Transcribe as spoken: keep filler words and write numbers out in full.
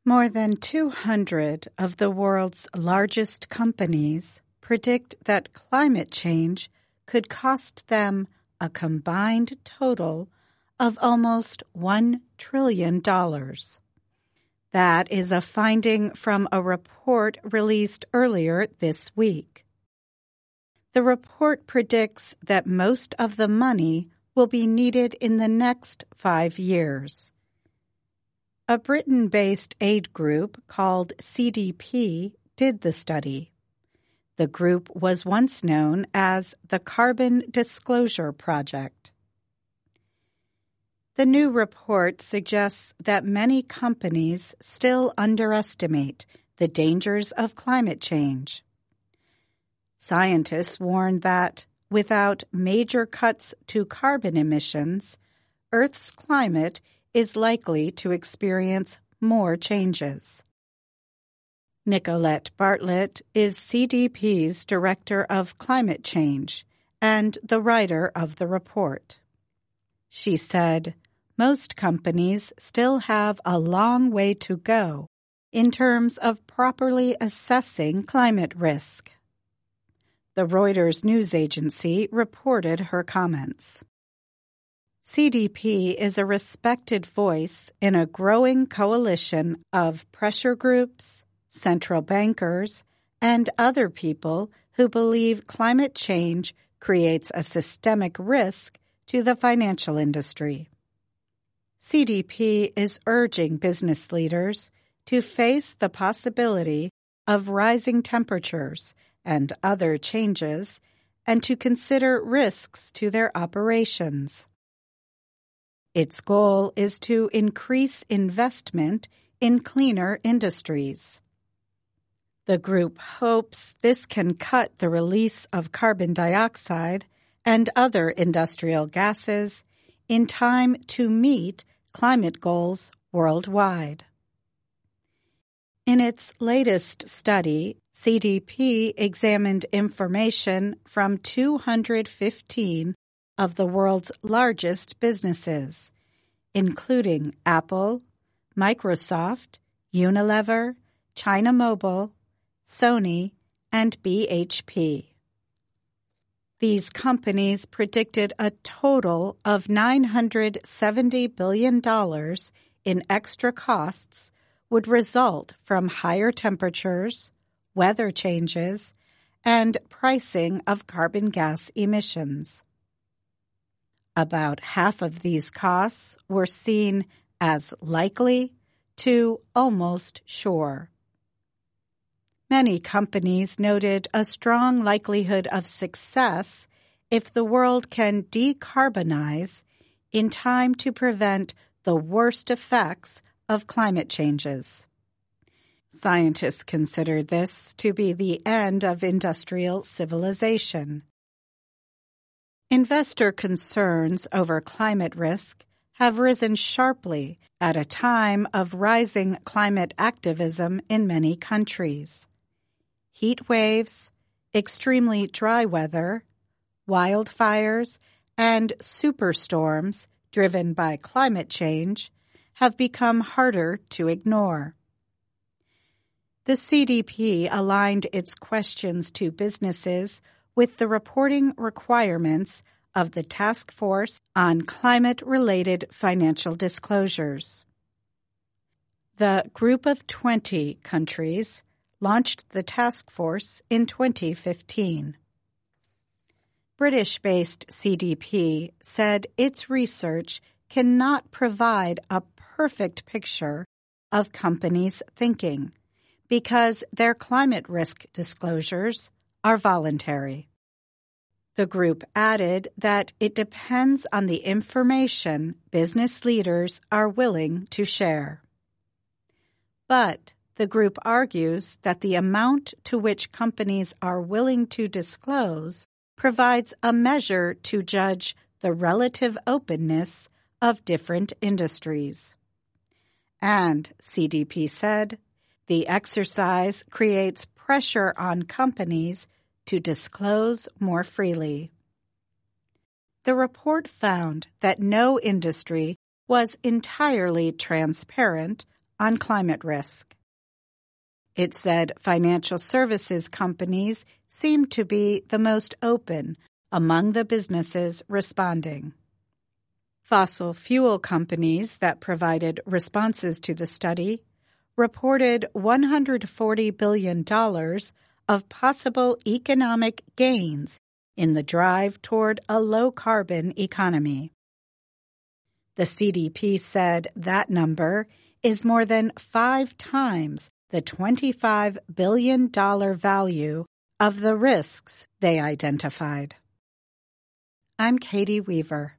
More than two hundred of the world's largest companies predict that climate change could cost them a combined total of almost one trillion dollars. That is a finding from a report released earlier this week. The report predicts that most of the money will be needed in the next five years. A Britain-based aid group called C D P did the study. The group was once known as the Carbon Disclosure Project. The new report suggests that many companies still underestimate the dangers of climate change. Scientists warn that without major cuts to carbon emissions, Earth's climate is likely to experience more changes. Nicolette Bartlett is C D P's Director of Climate Change and the writer of the report. She said, "Most companies still have a long way to go in terms of properly assessing climate risk." The Reuters news agency reported her comments. C D P is a respected voice in a growing coalition of pressure groups, central bankers, and other people who believe climate change creates a systemic risk to the financial industry. C D P is urging business leaders to face the possibility of rising temperatures and other changes and to consider risks to their operations. Its goal is to increase investment in cleaner industries. The group hopes this can cut the release of carbon dioxide and other industrial gases in time to meet climate goals worldwide. In its latest study, C D P examined information from two hundred fifteen of the world's largest businesses, including Apple, Microsoft, Unilever, China Mobile, Sony, and B H P. These companies predicted a total of nine hundred seventy billion dollars in extra costs would result from higher temperatures, weather changes, and pricing of carbon gas emissions. About half of these costs were seen as likely to almost sure. Many companies noted a strong likelihood of success if the world can decarbonize in time to prevent the worst effects of climate changes. Scientists consider this to be the end of industrial civilization. Investor concerns over climate risk have risen sharply at a time of rising climate activism in many countries. Heat waves, extremely dry weather, wildfires, and superstorms driven by climate change have become harder to ignore. The C D P aligned its questions to businesses with the reporting requirements of the Task Force on Climate-Related Financial Disclosures. The Group of twenty countries launched the task force in twenty fifteen. British-based C D P said its research cannot provide a perfect picture of companies' thinking because their climate risk disclosures are voluntary. The group added that it depends on the information business leaders are willing to share. But the group argues that the amount to which companies are willing to disclose provides a measure to judge the relative openness of different industries. And, C D P said, the exercise creates pressure on companies to disclose more freely. The report found that no industry was entirely transparent on climate risk. It said financial services companies seemed to be the most open among the businesses responding. Fossil fuel companies that provided responses to the study reported one hundred forty billion dollars of possible economic gains in the drive toward a low-carbon economy. The C D P said that number is more than five times the twenty-five billion dollars value of the risks they identified. I'm Katie Weaver.